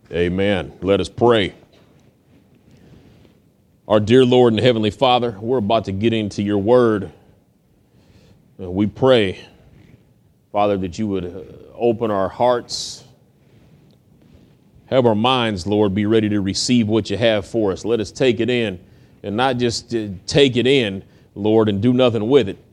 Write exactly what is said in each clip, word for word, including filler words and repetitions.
Amen. Let us pray. Our dear Lord and Heavenly Father, we're about to get into your word. Uh, we pray, Father, that you would uh, open our hearts, have our minds, Lord, be ready to receive what you have for us. Let us take it in and not just uh, take it in, Lord, and do nothing with it.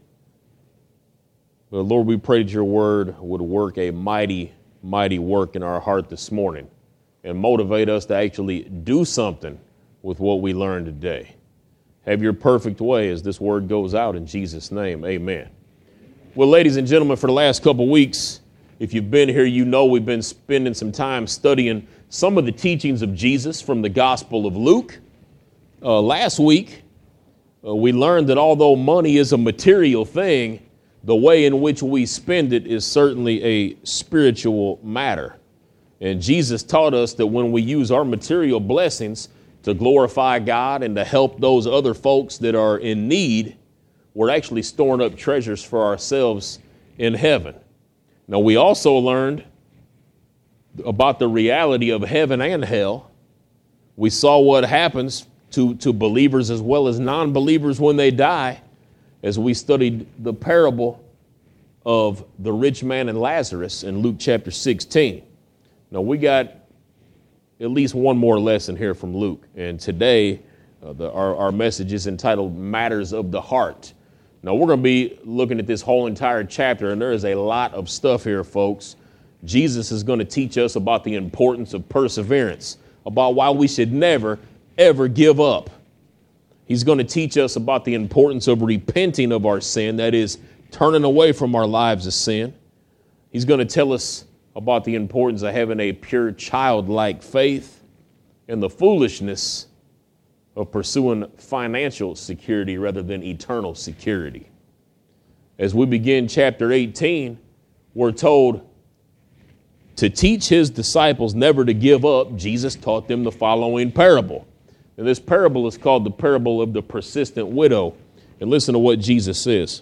But Lord, we pray that your word would work a mighty, mighty work in our heart this morning and motivate us to actually do something with what we learned today. Have your perfect way as this word goes out in Jesus' name. Amen. Well, ladies and gentlemen, for the last couple weeks, if you've been here, you know we've been spending some time studying some of the teachings of Jesus from the Gospel of Luke. Uh, last week, uh, we learned that although money is a material thing, the way in which we spend it is certainly a spiritual matter. And Jesus taught us that when we use our material blessings to glorify God and to help those other folks that are in need, we're actually storing up treasures for ourselves in heaven. Now, we also learned about the reality of heaven and hell. We saw what happens to, to believers as well as non-believers when they die, as we studied the parable of the rich man and Lazarus in Luke chapter sixteen. Now, we got at least one more lesson here from Luke, and today uh, the, our, our message is entitled Matters of the Heart. Now, we're going to be looking at this whole entire chapter, and there is a lot of stuff here, folks. Jesus is going to teach us about the importance of perseverance, about why we should never, ever give up. He's going to teach us about the importance of repenting of our sin, that is, turning away from our lives of sin. He's going to tell us about the importance of having a pure childlike faith and the foolishness of pursuing financial security rather than eternal security. As we begin chapter eighteen, we're told to teach his disciples never to give up. Jesus taught them the following parable. And this parable is called the parable of the persistent widow. And listen to what Jesus says.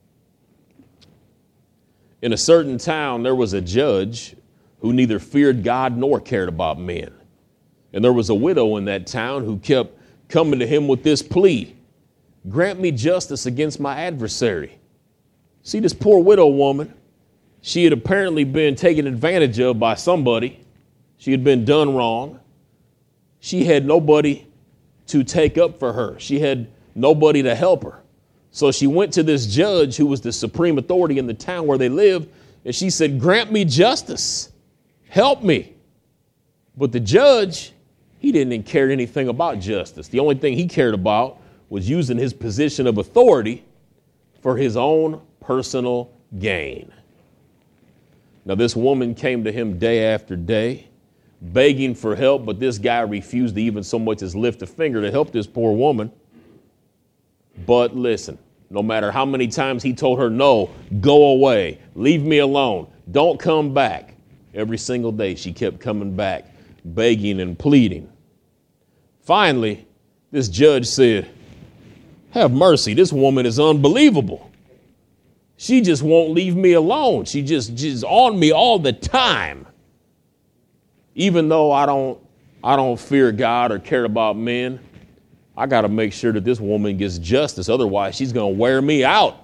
In a certain town, there was a judge who neither feared God nor cared about men. And there was a widow in that town who kept coming to him with this plea: grant me justice against my adversary. See, this poor widow woman, she had apparently been taken advantage of by somebody. She had been done wrong. She had nobody to take up for her. She had nobody to help her. So she went to this judge who was the supreme authority in the town where they lived, and she said, grant me justice. Help me. But the judge, he didn't care anything about justice. The only thing he cared about was using his position of authority for his own personal gain. Now, this woman came to him day after day, begging for help, but this guy refused to even so much as lift a finger to help this poor woman. But listen, no matter how many times he told her, no, go away, leave me alone, don't come back, every single day she kept coming back, begging and pleading. Finally, this judge said, have mercy, this woman is unbelievable. She just won't leave me alone. She just, just on me all the time. Even though I don't, I don't fear God or care about men, I got to make sure that this woman gets justice. Otherwise, she's going to wear me out.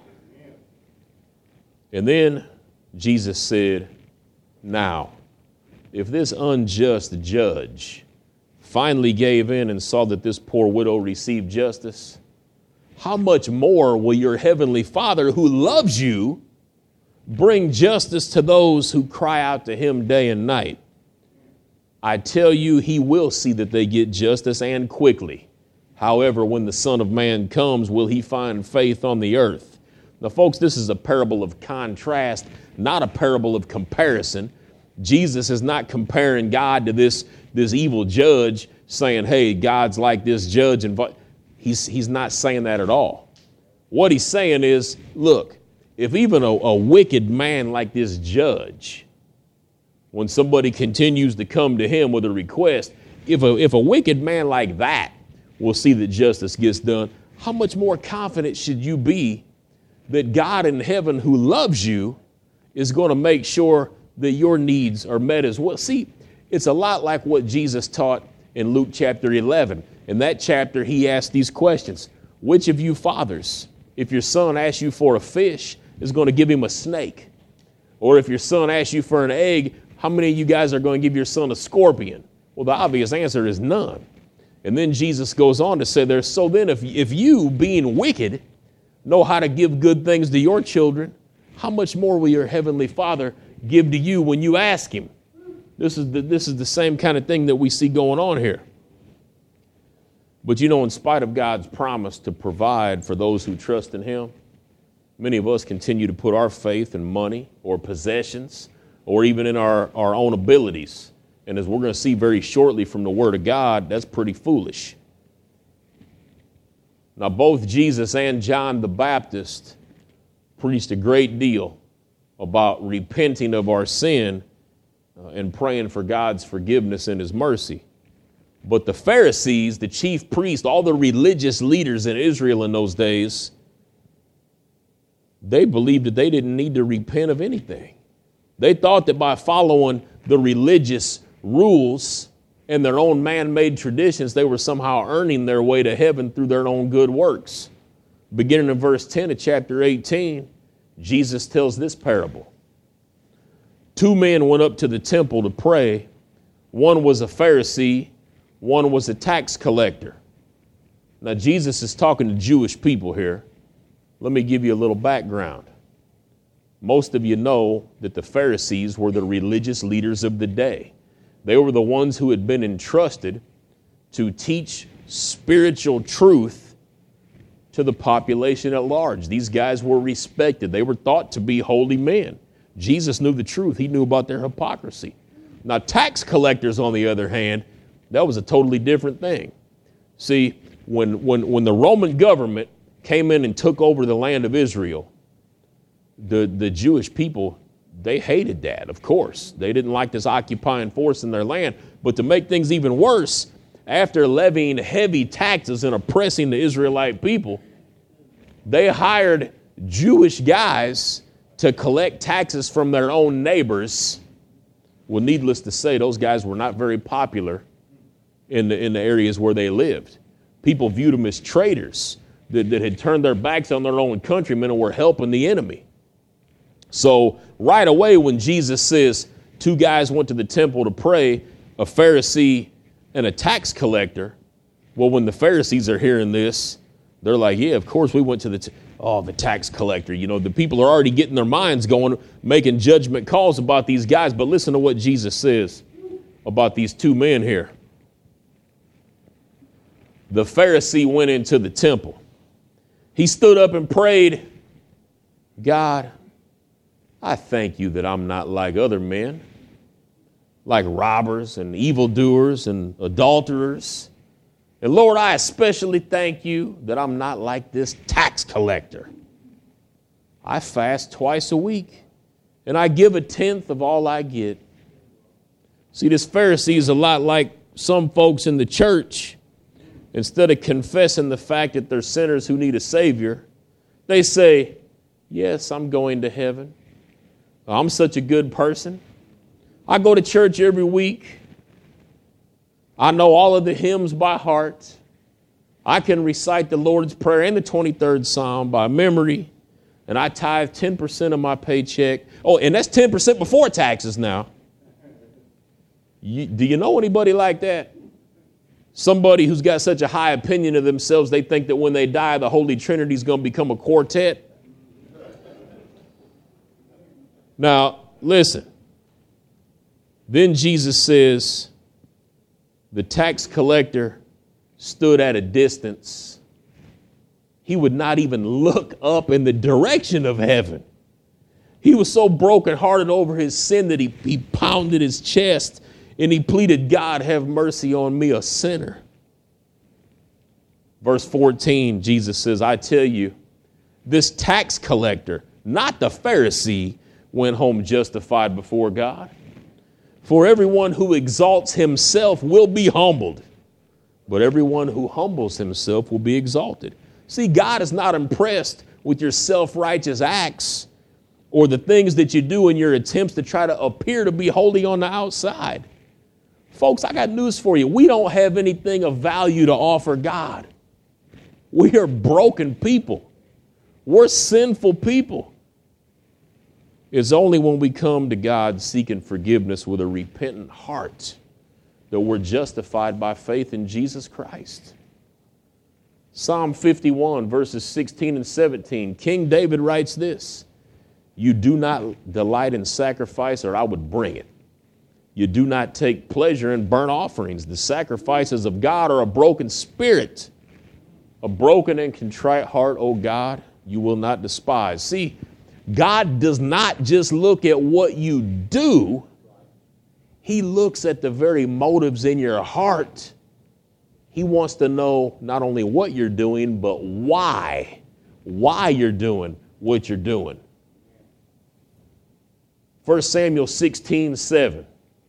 And then Jesus said, now, if this unjust judge finally gave in and saw that this poor widow received justice, how much more will your heavenly Father who loves you bring justice to those who cry out to him day and night? I tell you, he will see that they get justice, and quickly. However, when the Son of Man comes, will he find faith on the earth? Now, folks, this is a parable of contrast, not a parable of comparison. Jesus is not comparing God to this, this evil judge, saying, hey, God's like this judge. And he's, he's not saying that at all. What he's saying is, look, if even a, a wicked man like this judge, when somebody continues to come to him with a request, if a, if a wicked man like that will see that justice gets done, how much more confident should you be that God in heaven who loves you is going to make sure that your needs are met as well? See, It's a lot like what Jesus taught in Luke chapter eleven. In that chapter, he asked these questions. Which of you fathers, if your son asks you for a fish, is going to give him a snake? Or if your son asks you for an egg, how many of you guys are going to give your son a scorpion? Well, the obvious answer is none. And then Jesus goes on to say there, so then if, if you, being wicked, know how to give good things to your children, how much more will your heavenly Father give to you when you ask him? This is the, this is the same kind of thing that we see going on here. But you know, in spite of God's promise to provide for those who trust in him, many of us continue to put our faith in money or possessions or even in our, our own abilities. And as we're going to see very shortly from the Word of God, that's pretty foolish. Now, both Jesus and John the Baptist preached a great deal about repenting of our sin uh, and praying for God's forgiveness and his mercy. But the Pharisees, the chief priests, all the religious leaders in Israel in those days, they believed that they didn't need to repent of anything. They thought that by following the religious rules and their own man-made traditions, they were somehow earning their way to heaven through their own good works. Beginning in verse ten of chapter eighteen, Jesus tells this parable. Two men went up to the temple to pray. One was a Pharisee, one was a tax collector. Now, Jesus is talking to Jewish people here. Let me give you a little background. Most of you know that the Pharisees were the religious leaders of the day. They were the ones who had been entrusted to teach spiritual truth to the population at large. These guys were respected. They were thought to be holy men. Jesus knew the truth. He knew about their hypocrisy. Now, tax collectors, on the other hand, that was a totally different thing. See, when, when, when the Roman government came in and took over the land of Israel, the, the Jewish people, they hated that, of course. They didn't like this occupying force in their land. But to make things even worse, after levying heavy taxes and oppressing the Israelite people, they hired Jewish guys to collect taxes from their own neighbors. Well, needless to say, those guys were not very popular in the, in the areas where they lived. People viewed them as traitors that, that had turned their backs on their own countrymen and were helping the enemy. So right away when Jesus says two guys went to the temple to pray, a Pharisee and a tax collector, well, when the Pharisees are hearing this, they're like, yeah, of course we went to the, t- oh, the tax collector. You know, the people are already getting their minds going, making judgment calls about these guys. But listen to what Jesus says about these two men here. The Pharisee went into the temple. He stood up and prayed, God, I thank you that I'm not like other men, like robbers and evildoers and adulterers. And Lord, I especially thank you that I'm not like this tax collector. I fast twice a week and I give a tenth of all I get. See, this Pharisee is a lot like some folks in the church. Instead of confessing the fact that they're sinners who need a Savior, they say, yes, I'm going to heaven. I'm such a good person. I go to church every week. I know all of the hymns by heart. I can recite the Lord's Prayer and the twenty-third Psalm by memory. And I tithe ten percent of my paycheck. Oh, and that's ten percent before taxes now. You, do you know anybody like that? Somebody who's got such a high opinion of themselves, they think that when they die, the Holy Trinity is going to become a quartet. Now, listen. Then Jesus says, the tax collector stood at a distance. He would not even look up in the direction of heaven. He was so brokenhearted over his sin that he, he pounded his chest and he pleaded, God, have mercy on me, a sinner. Verse fourteen, Jesus says, I tell you, this tax collector, not the Pharisee, went home justified before God. For everyone who exalts himself will be humbled, but everyone who humbles himself will be exalted. See, God is not impressed with your self-righteous acts or the things that you do in your attempts to try to appear to be holy on the outside. Folks, I got news for you. We don't have anything of value to offer God. We are broken people. We're sinful people. It's only when we come to God seeking forgiveness with a repentant heart that we're justified by faith in Jesus Christ. Psalm fifty-one, verses sixteen and seventeen, King David writes this: "You do not delight in sacrifice, or I would bring it. You do not take pleasure in burnt offerings. The sacrifices of God are a broken spirit. A broken and contrite heart, O God, you will not despise." See, God does not just look at what you do. He looks at the very motives in your heart. He wants to know not only what you're doing, but why, why you're doing what you're doing. First Samuel sixteen, seven.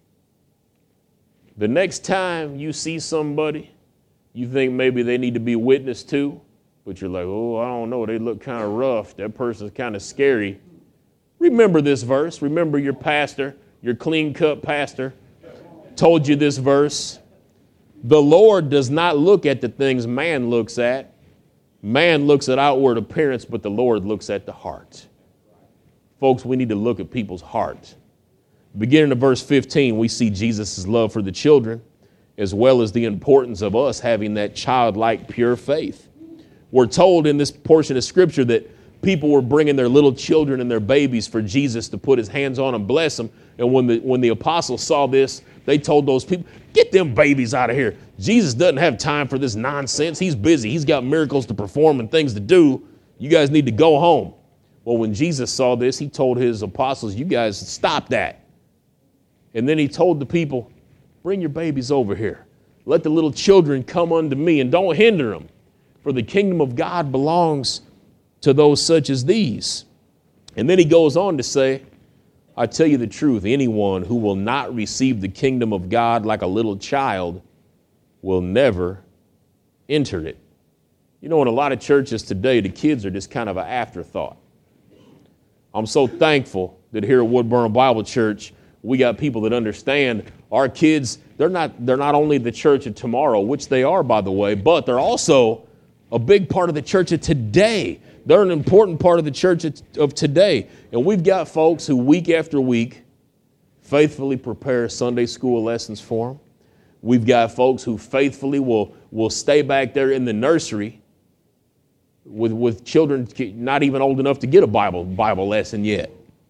The next time you see somebody you think maybe they need to be witnessed to, but you're like, oh, I don't know, they look kind of rough. That person's kind of scary. Remember this verse. Remember your pastor, your clean-cut pastor told you this verse. The Lord does not look at the things man looks at. Man looks at outward appearance, but the Lord looks at the heart. Folks, we need to look at people's heart. Beginning of verse fifteen, we see Jesus' love for the children, as well as the importance of us having that childlike, pure faith. We're told in this portion of Scripture that people were bringing their little children and their babies for Jesus to put his hands on and bless them. And when the, when the apostles saw this, they told those people, get them babies out of here. Jesus doesn't have time for this nonsense. He's busy. He's got miracles to perform and things to do. You guys need to go home. Well, when Jesus saw this, he told his apostles, you guys stop that. And then he told the people, bring your babies over here. Let the little children come unto me and don't hinder them. For the kingdom of God belongs to those such as these. And then he goes on to say, I tell you the truth, anyone who will not receive the kingdom of God like a little child will never enter it. You know, in a lot of churches today, the kids are just kind of an afterthought. I'm so thankful that here at Woodburn Bible Church, we got people that understand our kids, they're not, they're not only the church of tomorrow, which they are, by the way, but they're also a big part of the church of today. They're an important part of the church of today. And we've got folks who week after week faithfully prepare Sunday school lessons for them. We've got folks who faithfully will, will stay back there in the nursery with, with children not even old enough to get a Bible, Bible lesson yet.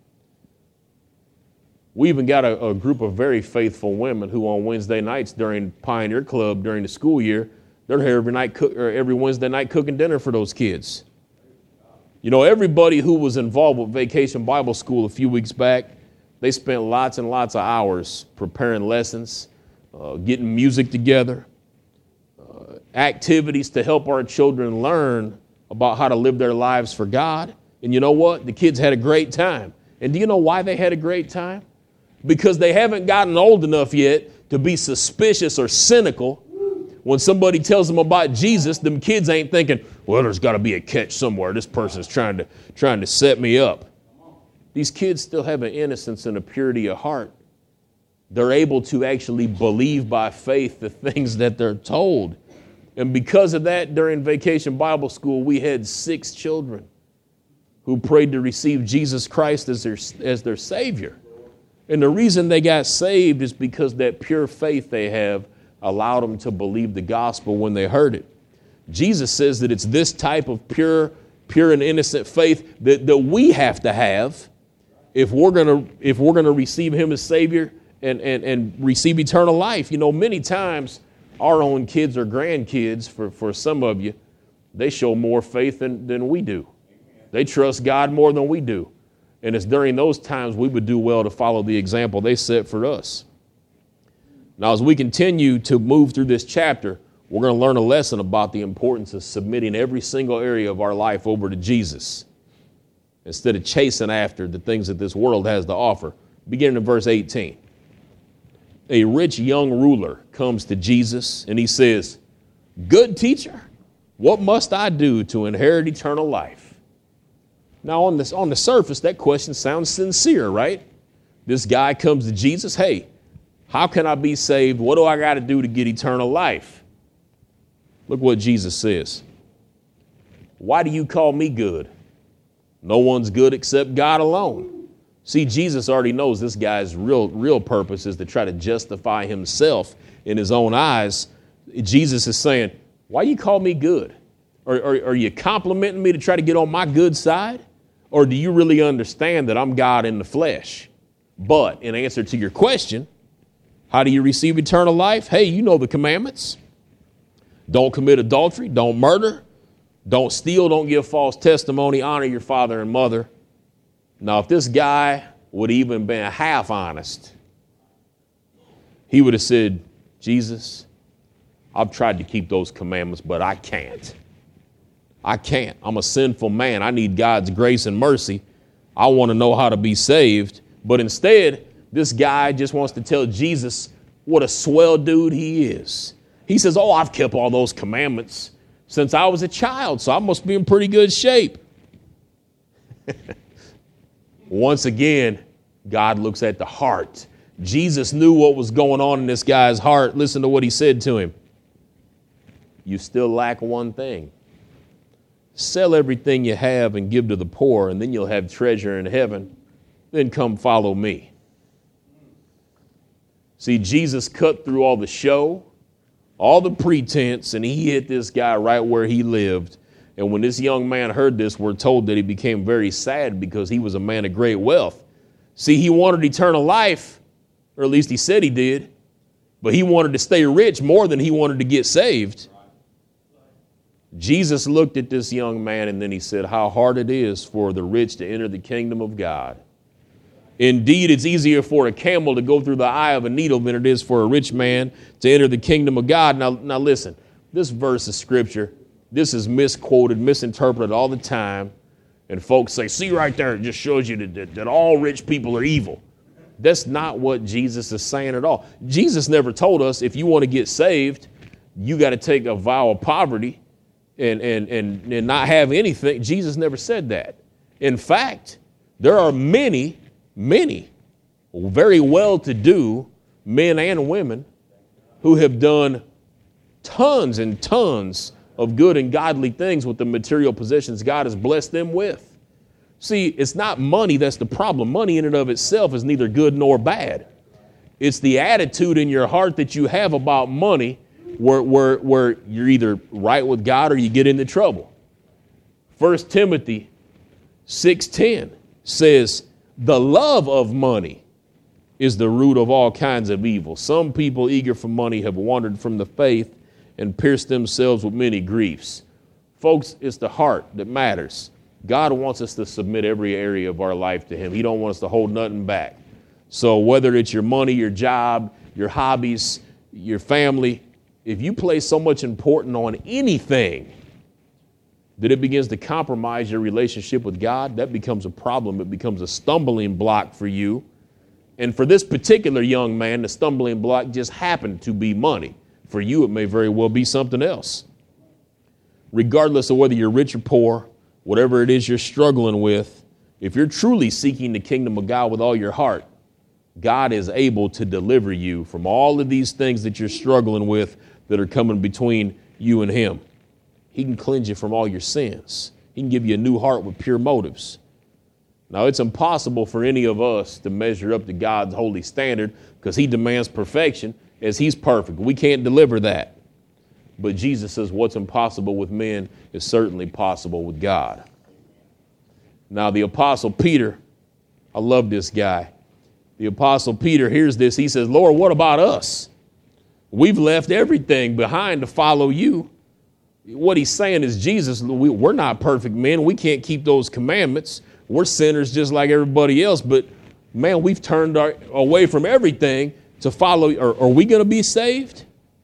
We even got a, a group of very faithful women who on Wednesday nights during Pioneer Club during the school year, they're here every night, cook, or every Wednesday night cooking dinner for those kids. You know, everybody who was involved with Vacation Bible School a few weeks back, they spent lots and lots of hours preparing lessons, uh, getting music together, uh, activities to help our children learn about how to live their lives for God. And you know what? The kids had a great time. And do you know why they had a great time? Because they haven't gotten old enough yet to be suspicious or cynical. When somebody tells them about Jesus, them kids ain't thinking, well, there's got to be a catch somewhere. This person's trying to trying to set me up. These kids still have an innocence and a purity of heart. They're able to actually believe by faith the things that they're told. And because of that, during Vacation Bible School, we had six children who prayed to receive Jesus Christ as their, as their Savior. And the reason they got saved is because that pure faith they have allowed them to believe the gospel when they heard it. Jesus says that it's this type of pure, pure and innocent faith that, that we have to have if we're gonna if we're gonna receive him as Savior and, and, and receive eternal life. You know, many times our own kids or grandkids, for, for some of you, they show more faith than, than we do. They trust God more than we do. And it's during those times we would do well to follow the example they set for us. Now, as we continue to move through this chapter, we're going to learn a lesson about the importance of submitting every single area of our life over to Jesus instead of chasing after the things that this world has to offer. Beginning in verse eighteen. A rich young ruler comes to Jesus and he says, "Good teacher, what must I do to inherit eternal life?" Now, on this, on the surface, that question sounds sincere, right? This guy comes to Jesus, hey, How can I be saved? What do I got to do to get eternal life? Look what Jesus says. Why do you call me good? No one's good except God alone. See, Jesus already knows this guy's real, real purpose is to try to justify himself in his own eyes. Jesus is saying, why you call me good? Are, are, are you complimenting me to try to get on my good side? Or do you really understand that I'm God in the flesh? But in answer to your question, how do you receive eternal life? Hey, you know the commandments. Don't commit adultery. Don't murder. Don't steal. Don't give false testimony. Honor your father and mother. Now, if this guy would have even been half honest, he would have said, Jesus, I've tried to keep those commandments, but I can't. I can't. I'm a sinful man. I need God's grace and mercy. I want to know how to be saved. But instead, this guy just wants to tell Jesus what a swell dude he is. He says, oh, I've kept all those commandments since I was a child, so I must be in pretty good shape. Once again, God looks at the heart. Jesus knew what was going on in this guy's heart. Listen to what he said to him. You still lack one thing. Sell everything you have and give to the poor, and then you'll have treasure in heaven. Then come follow me. See, Jesus cut through all the show, all the pretense, and he hit this guy right where he lived. And when this young man heard this, we're told that he became very sad because he was a man of great wealth. See, he wanted eternal life, or at least he said he did, but he wanted to stay rich more than he wanted to get saved. Jesus looked at this young man and then he said, how hard it is for the rich to enter the kingdom of God. Indeed, it's easier for a camel to go through the eye of a needle than it is for a rich man to enter the kingdom of God. Now, now listen, this verse of scripture, this is misquoted, misinterpreted all the time. And folks say, see right there, it just shows you that, that, that all rich people are evil. That's not what Jesus is saying at all. Jesus never told us if you want to get saved, you got to take a vow of poverty and, and, and, and not have anything. Jesus never said that. In fact, there are many, many very well-to-do men and women who have done tons and tons of good and godly things with the material possessions God has blessed them with. See, it's not money that's the problem. Money in and of itself is neither good nor bad. It's the attitude in your heart that you have about money where, where, where you're either right with God or you get into trouble. First Timothy six ten says, the love of money is the root of all kinds of evil. Some people eager for money have wandered from the faith and pierced themselves with many griefs. Folks, it's the heart that matters. God wants us to submit every area of our life to him. He don't want us to hold nothing back. So whether it's your money, your job, your hobbies, your family, if you place so much importance on anything that it begins to compromise your relationship with God, that becomes a problem. It becomes a stumbling block for you. And for this particular young man, the stumbling block just happened to be money. For you, it may very well be something else. Regardless of whether you're rich or poor, whatever it is you're struggling with, if you're truly seeking the kingdom of God with all your heart, God is able to deliver you from all of these things that you're struggling with that are coming between you and him. He can cleanse you from all your sins. He can give you a new heart with pure motives. Now, it's impossible for any of us to measure up to God's holy standard because he demands perfection as he's perfect. We can't deliver that. But Jesus says what's impossible with men is certainly possible with God. Now, the Apostle Peter, I love this guy. The Apostle Peter hears this. He says, Lord, what about us? We've left everything behind to follow you. What he's saying is, Jesus, we, we're not perfect men. We can't keep those commandments. We're sinners just like everybody else. But, man, we've turned our, away from everything to follow. Are, are we going to be saved?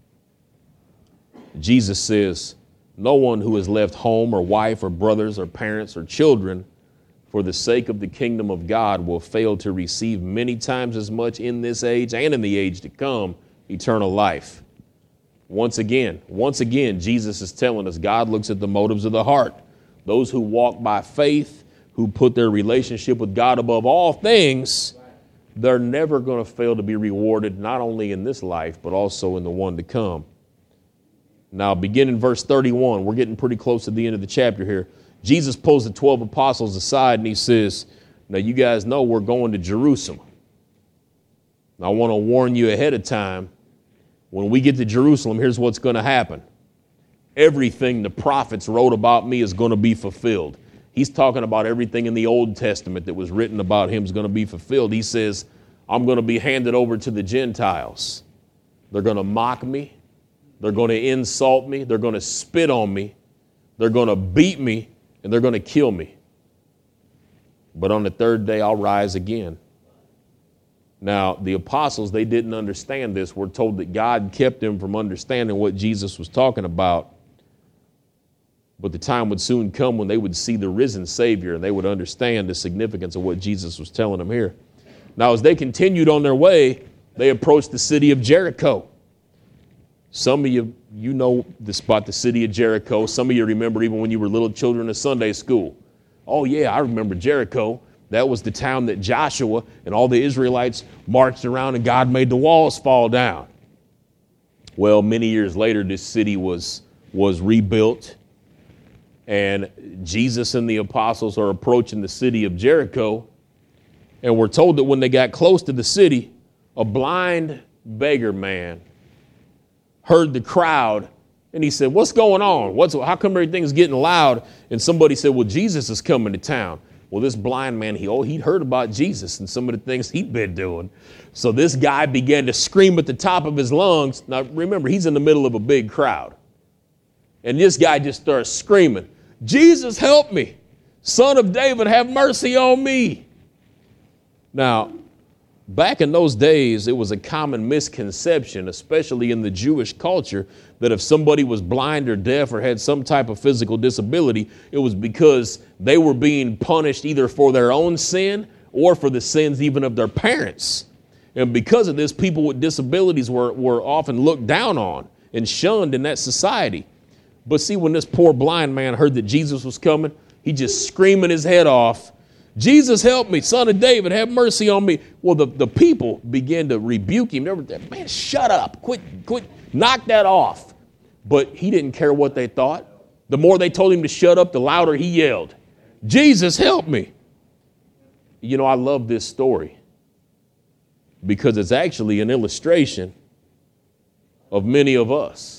Jesus says, no one who has left home or wife or brothers or parents or children for the sake of the kingdom of God will fail to receive many times as much in this age and in the age to come, eternal life. Once again, once again, Jesus is telling us God looks at the motives of the heart. Those who walk by faith, who put their relationship with God above all things, they're never going to fail to be rewarded, not only in this life, but also in the one to come. Now, begin in verse thirty-one. We're getting pretty close to the end of the chapter here. Jesus pulls the twelve apostles aside and he says, now you guys know we're going to Jerusalem. I want to warn you ahead of time. When we get to Jerusalem, here's what's going to happen. Everything the prophets wrote about me is going to be fulfilled. He's talking about everything in the Old Testament that was written about him is going to be fulfilled. He says, I'm going to be handed over to the Gentiles. They're going to mock me. They're going to insult me. They're going to spit on me. They're going to beat me, and they're going to kill me. But on the third day, I'll rise again. Now, the apostles, they didn't understand this. We're told that God kept them from understanding what Jesus was talking about. But the time would soon come when they would see the risen Savior and they would understand the significance of what Jesus was telling them here. Now, as they continued on their way, they approached the city of Jericho. Some of you, you know this about the city of Jericho. Some of you remember even when you were little children in Sunday school. Oh, yeah, I remember Jericho. That was the town that Joshua and all the Israelites marched around and God made the walls fall down. Well, many years later, this city was, was rebuilt. And Jesus and the apostles are approaching the city of Jericho. And we're told that when they got close to the city, a blind beggar man heard the crowd. And he said, what's going on? What's, how come everything's getting loud? And somebody said, well, Jesus is coming to town. Well, this blind man, he, oh, he'd heard about Jesus and some of the things he'd been doing. So this guy began to scream at the top of his lungs. Now, remember, he's in the middle of a big crowd. And this guy just starts screaming, Jesus, help me. Son of David, have mercy on me. Now, back in those days, it was a common misconception, especially in the Jewish culture, that if somebody was blind or deaf or had some type of physical disability, it was because they were being punished either for their own sin or for the sins even of their parents. And because of this, people with disabilities were, were often looked down on and shunned in that society. But see, when this poor blind man heard that Jesus was coming, he just screaming his head off, Jesus, help me, Son of David, have mercy on me. Well, the, the people began to rebuke him. Remember, man, shut up, quit, quit, knock that off. But he didn't care what they thought. The more they told him to shut up, the louder he yelled, Jesus, help me. You know, I love this story because it's actually an illustration of many of us.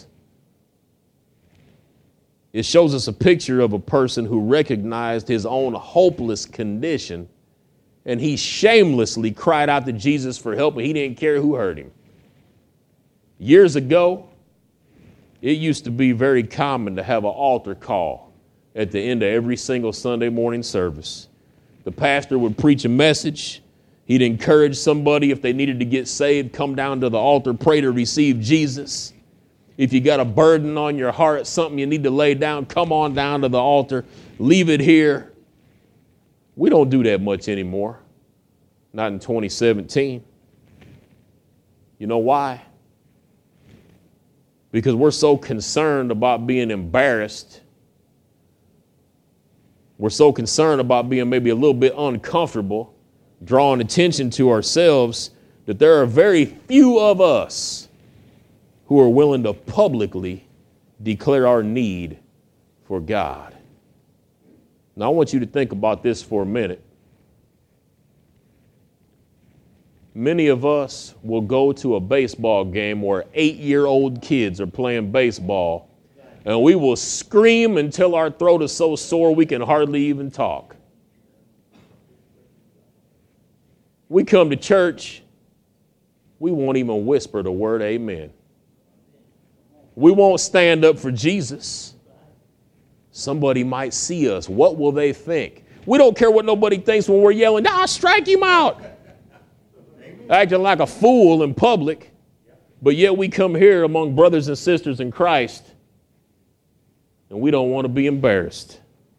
It shows us a picture of a person who recognized his own hopeless condition, and he shamelessly cried out to Jesus for help, and he didn't care who heard him. Years ago, it used to be very common to have an altar call at the end of every single Sunday morning service. The pastor would preach a message. He'd encourage somebody, if they needed to get saved, come down to the altar, pray to receive Jesus. If you got a burden on your heart, something you need to lay down, come on down to the altar, leave it here. We don't do that much anymore. Not in twenty seventeen. You know why? Because we're so concerned about being embarrassed. We're so concerned about being maybe a little bit uncomfortable, drawing attention to ourselves, that there are very few of us who are willing to publicly declare our need for God. Now, I want you to think about this for a minute. Many of us will go to a baseball game where eight-year-old kids are playing baseball, and we will scream until our throat is so sore we can hardly even talk. We come to church, we won't even whisper the word amen. We won't stand up for Jesus. Somebody might see us. What will they think? We don't care what nobody thinks when we're yelling, "Nah, strike him out." Acting like a fool in public. But yet we come here among brothers and sisters in Christ, and we don't want to be embarrassed.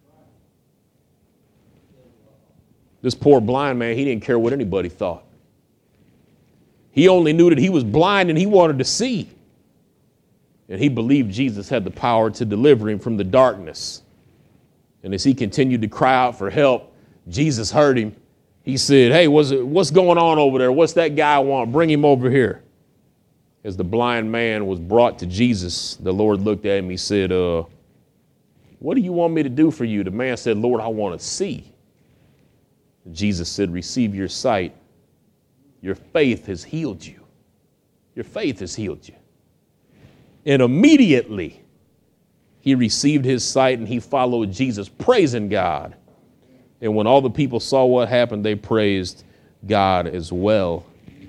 This poor blind man, he didn't care what anybody thought. He only knew that he was blind and he wanted to see. And he believed Jesus had the power to deliver him from the darkness. And as he continued to cry out for help, Jesus heard him He said, hey, what's, what's going on over there? What's that guy want? Bring him over here. As the blind man was brought to Jesus, the Lord looked at him. He said, uh, what do you want me to do for you? The man said, Lord, I want to see. Jesus said, receive your sight. Your faith has healed you. Your faith has healed you. And immediately he received his sight and he followed Jesus, praising God. And when all the people saw what happened, they praised God as well.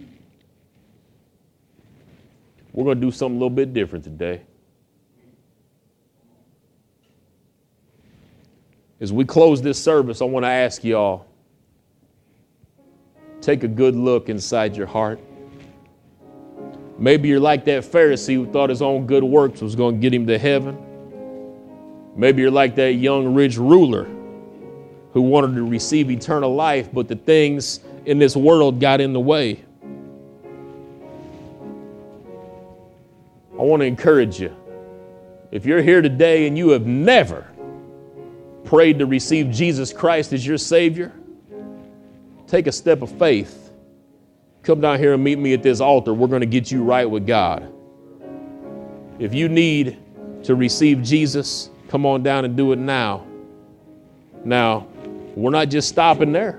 We're going to do something a little bit different today. As we close this service, I want to ask y'all, take a good look inside your heart. Maybe you're like that Pharisee who thought his own good works was going to get him to heaven. Maybe you're like that young rich ruler who wanted to receive eternal life, but the things in this world got in the way. I want to encourage you. If you're here today and you have never prayed to receive Jesus Christ as your Savior, take a step of faith. Come down here and meet me at this altar. We're going to get you right with God. If you need to receive Jesus, come on down and do it now. Now, we're not just stopping there.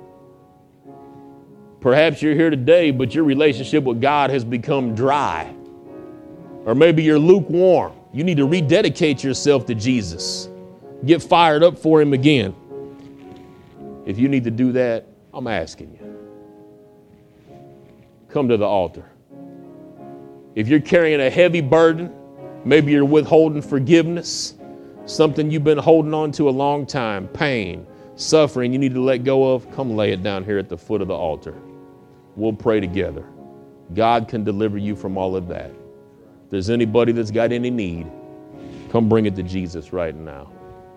Perhaps you're here today, but your relationship with God has become dry. Or maybe you're lukewarm. You need to rededicate yourself to Jesus. Get fired up for him again. If you need to do that, I'm asking you. Come to the altar. If you're carrying a heavy burden, maybe you're withholding forgiveness, something you've been holding on to a long time, pain, suffering you need to let go of, come lay it down here at the foot of the altar. We'll pray together. God can deliver you from all of that. If there's anybody that's got any need, come bring it to Jesus right now.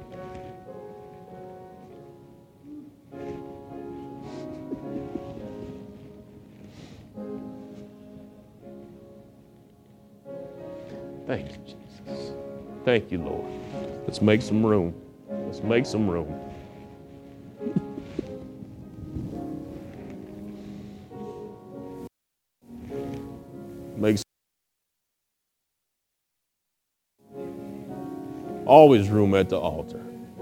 Thank you, Jesus. Thank you, Lord. Let's make some room. Let's make some room. Make some. Always room at the altar.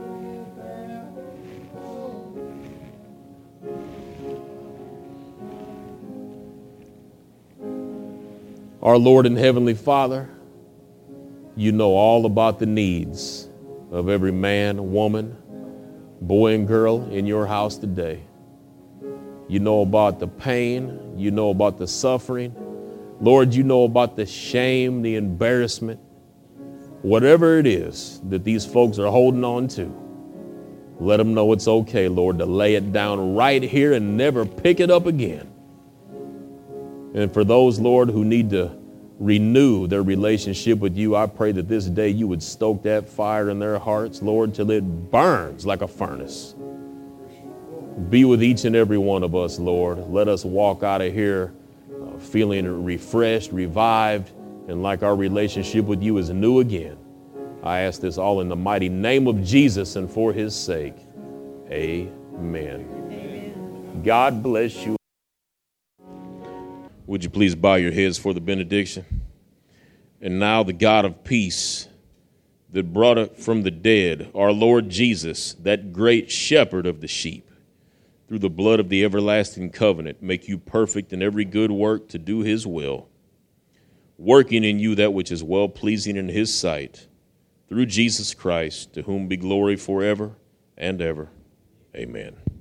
Our Lord and Heavenly Father, you know all about the needs of every man, woman, boy, and girl in your house today. You know about the pain. You know about the suffering. Lord, you know about the shame, the embarrassment, whatever it is that these folks are holding on to. Let them know it's okay, Lord, to lay it down right here and never pick it up again. And for those, Lord, who need to renew their relationship with you, I pray that this day you would stoke that fire in their hearts, Lord, till it burns like a furnace. Be with each and every one of us, Lord. Let us walk out of here uh, feeling refreshed, revived, and like our relationship with you is new again. I ask this all in the mighty name of Jesus and for his sake. Amen. Amen. God bless you. Would you please bow your heads for the benediction? And now the God of peace that brought up from the dead our Lord Jesus, that great shepherd of the sheep, through the blood of the everlasting covenant, make you perfect in every good work to do his will, working in you that which is well-pleasing in his sight, through Jesus Christ, to whom be glory forever and ever. Amen.